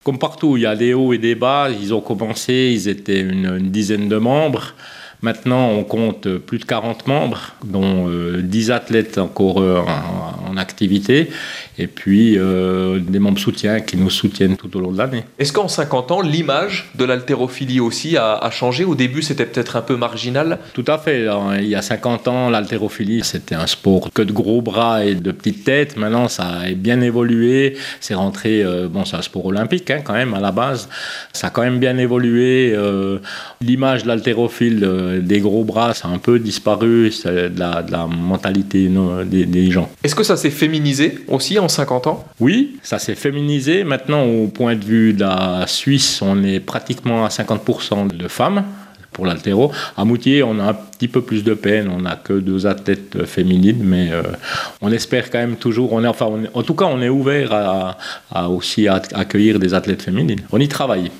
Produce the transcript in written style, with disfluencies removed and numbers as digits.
Comme partout, il y a des hauts et des bas. Ils ont commencé, ils étaient une dizaine de membres. Maintenant, on compte plus de 40 membres, dont 10 athlètes encore en activité, et puis des membres soutiens qui nous soutiennent tout au long de l'année. Est-ce qu'en 50 ans, l'image de l'haltérophilie aussi a changé? Au début, c'était peut-être un peu marginal. Tout à fait. Alors, il y a 50 ans, l'haltérophilie, c'était un sport que de gros bras et de petites têtes. Maintenant, ça a bien évolué. C'est rentré, c'est un sport olympique quand même à la base. Ça a quand même bien évolué. L'image de l'haltérophile, des gros bras, ça a un peu disparu, c'est de la mentalité des gens. Est-ce que ça s'est féminisé aussi en 50 ans? Oui, ça s'est féminisé. Maintenant, au point de vue de la Suisse, on est pratiquement à 50% de femmes pour l'haltéro. À Moutier, on a un petit peu plus de peine, on n'a que 2 athlètes féminines, mais on espère quand même toujours, en tout cas on est ouvert à aussi accueillir des athlètes féminines. On y travaille.